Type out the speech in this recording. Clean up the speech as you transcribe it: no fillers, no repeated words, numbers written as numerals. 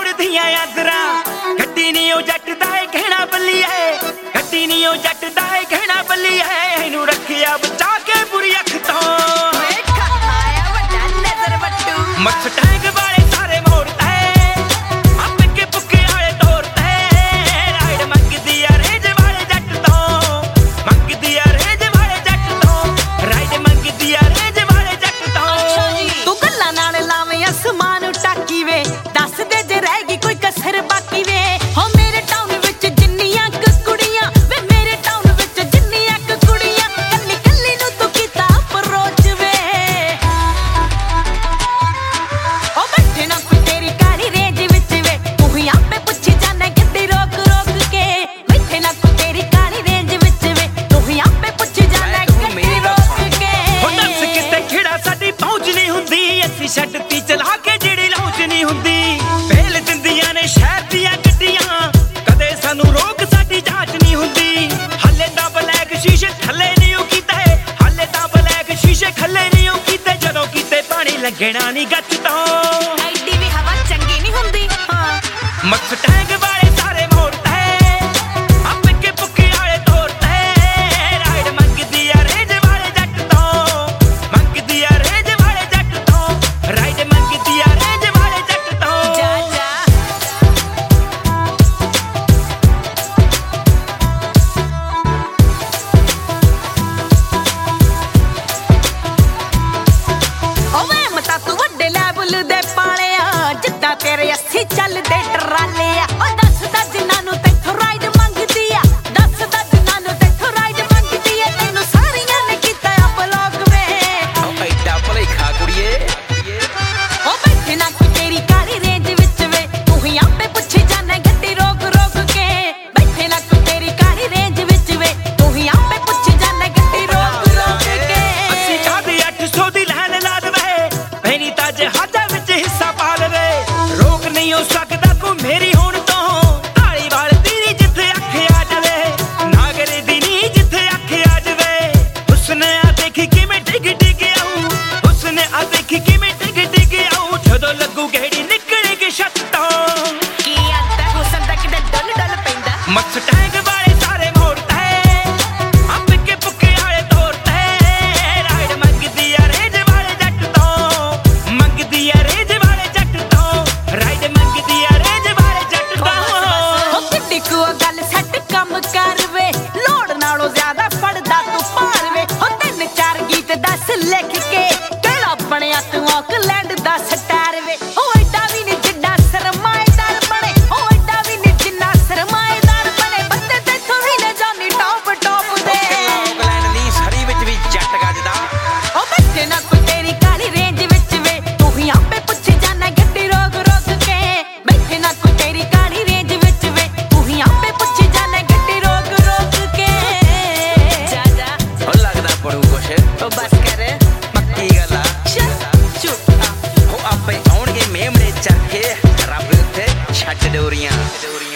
मोड़दियां यादरा गड्डी नी ओ जट दा कहना बल्ली है गड्डी नी ओ जट दा कहना बल्ली है इनू रखिया बचा के बुरी अख तो आया वड्डा नजर बट्टू मक्स टैंक वाले सारे मोड़ता है आप के पुक्के वाले तोड़ता है राइड मंगदी है रेज वाले जट तो मंगदी है रेज वाले जट तो राइड मंगदी है रेज वाले जट तो तू गल्ला नाल लावे आसमान टाकी वे दस दे जे रह गई कोई कसर बाकी वे हो मेरे टाउन विच जिन्नियां कुड़ियां वे मेरे टाउन विच जिन्नियां कुड़ियां कल्ली कल्ली नु तू कीता अप्रोच वे ओ बैठे ना कोई तेरी काली रेंज विच वे तू ही आपे पुछी जाने गड्डी रोक रोक के बैठे ना कोई तेरी काली रेंज विच वे तू ही आपे पुछी जाने गड्डी रोक के हो दस किते खिड़ा साडी पहुंच नहीं हुंदी असि छड्डती चला के जेड़ी लौंच नहीं हुंदी फेल दिंदियां ने शहर दियां गड्डियां कदे सानू रोक साडी जांच नहीं हुंदी हले ता ब्लैक शीशे थल्ले नहीं ओ कीते हले ता ब्लैक शीशे खल्ले नहीं ओ कीते जदों कीते पानी लगना नहीं गच तो ਐਡੀ ਵੀ ਹਵਾ ਚੰਗੀ ਨਹੀਂ ਹੁੰਦੀ ਹਾਂ मक्स टैंक वाले सारे मोड़ता है आप के पुक्के वाले तोड़ता है राइड मंगदी है रेज वाले जट तो मंगदी है रेज वाले जट तो राइड मंगदी है रेज वाले जट तो ਜਾ ਜਾ ਓਵੇਂ ਮਤਾ ਤੂੰ ਵੱਡੇ ਲੈਵਲ ਦੇ ਪਾਲਿਆ ਜਿੱਦਾਂ ਤੇਰੇ ਅੱਸੀ ਚੱਲਦੇ ਟਰਾਲੇ ਆ ਓ ਦੱਸਦਾ ਜਿਨ੍ਹਾਂ ਨੂੰ ਤੈਥੋਂ ਰਾਈਡ ਮੰਗਦੀ ਆ ਦੱਸਦਾ ਜਿਨ੍ਹਾਂ ਨੂੰ ਤੈਥੋਂ ਰਾਈਡ ਮੰਗਦੀ ਆ ਤੈਨੂੰ ਸਾਰੀਆਂ ਨੇ ਕੀਤਾ ਬਲੌਗ ਵੇ ਐਡਾ ਭਲੇਖਾ ਕੁੜੀਏ ਓ ਬੈਠੇ ਨਾ ਕੋਈ ਤੇਰੀ ਕਾਲੀ ਰੇਂਜ ਵਿੱਚ ਵੇ ਤੂੰ ਹੀ ਆਪੇ ਪੁੱਛੀ ਜਾਣੇ ਗੱਡੀ ਰੋਕ ਰੋਕ ਕੇ ਬੈਠੇ ਨਾ ਕੋਈ ਤੇਰੀ ਕਾਲੀ ਰੇਂਜ ਵਿੱਚ ਵੇ ਤੂੰ ਹੀ ਆਪੇ ਪੁੱਛੀ ਜਾਣੇ ਗੱਡੀ ਰੋਕ ਰੋਕ ਕੇ ਅਸੀਂ ਕਾਹਦੀ 800 ਦੀ ਲੈਣ ਲਾ ਦਵੇ ਪੈਣੀ ਤਾਂ ਜਹਾਜ਼ਾਂ ਵਿੱਚ ਹਿੱਸਾ ਪਾ ਲਵੇ ਰੋਕ ਨਹੀਂ ਹੋ ਸਕਦਾ ਕੋਈ ਮੇਰੀ ਹੁਣ ਤੋਂ ਢਾਲੀ ਵਾਲ ਦੀ ਨੀ ਜਿੱਥੇ ਅੱਖ ਆ ਜਾਵੇ ਨਾਗਰੇ ਦੀ ਨੀ ਜਿੱਥੇ ਅੱਖ ਆ ਜਾਵੇ ਉਸਨੇ ਆ ਦੇਖੀ ਕਿਵੇਂ ਡਿੱਗ ਡਿੱਗ ਆਉ ਉਸਨੇ ਆ ਦੇਖੀ ਕਿਵੇਂ ਡਿੱਗ ਡਿੱਗ ਆਉ ਜਦੋਂ ਲੱਗੂ ਗੇੜੀ ਨਿਕਲੇਗੀ ਛੱਤ ਤੋਂ ਕੀ ਆਂਦਾ ਹੁਸਨ ਦਾ ਕਿਤੇ ਡੁੱਲ ਡੁੱਲ ਪੈਂਦਾ मक्स टैंक वाले सारे मोड़ता है आप के पुक्के वाले तोड़ता है राइड मंगदी है रेज वाले जट तो मंगदी है रेज वाले जट तो राइड मंगदी है रेज वाले जट तो ਓ ਕਿੱਡੀ ਕੁ ਗੱਲ ਸੈੱਟ ਕੰਮ ਕਰ ਵੇ ਲੋੜ ਨਾਲੋਂ ਜ਼ਿਆਦਾ ਫੜਦਾ ਤੂੰ ਭਾਰ ਵੇ ਓ ਤਿੰਨ ਚਾਰ ਗੀਤ ਦੱਸ ਲਿਖ ਕੇ ਕਿਹੜਾ ਬਣਿਆ ਤੂੰ ਆਕਲੈਂਡ ਦਾ ਸਟਾਰ ਵੇ ਓ ਐਡਾ ਵੀ ਨੀ ਜਿੱਡਾ ਸਰਮਾਏਦਾਰ ਬਣੇ ਓ ਐਡਾ ਵੀ ਨੀ ਜਿੰਨਾ ਸਰਮਾਏਦਾਰ ਬਣੇ ਬੰਦੇ ਤੇਥੋਂ ਵੀ ਲੈ ਜਾਨੀ ਟੌਪ ਟੌਪ ਦੇ ਆਕਲੈਂਡ ਦੀ ਸਰੀ ਵਿੱਚ ਵੀ ਜੱਟ ਗੱਜਦਾ ਓ ਬੱਚੇ ਨਾ ਕੋਈ ਤੇਰੀ ਕਾਲੀ ਰੇਂਜ ਵਿੱਚ ਵੇ ਤੂੰ ਹੀ ਆਪੇ ਪੁੱਛੀ ਜਾਣਾ ਗੱਡੀ ਰੋਕ ਰੋਕ ਕੇ ਬੈਠੇ ਨਾ ਕੋਈ ਤੇਰੀ ਕਾਲੀ ਰੇਂਜ ਵਿੱਚ ਵੇ ਤੂੰ ਹੀ ਆਪੇ ਪੁੱਛੀ ਜਾਣਾ ਗੱਡੀ ਰੋਕ ਰੋਕ ਕੇ ਜਾ ਜਾ ਉਹ ਲੱਗਦਾ ਪੜੂ ਕੁਛ ਓ ਬਸ ਕਰ ਪੱਕੀ ਗੱਲ ਆ ਚੁੱਪ ਉਹ ਆਪੇ ਆਉਣਗੇ ਮੇਮਣੇ ਚੱਕੇ ਰੱਬ ਉੱਤੇ ਛੱਡ ਡੋਰੀਆਂ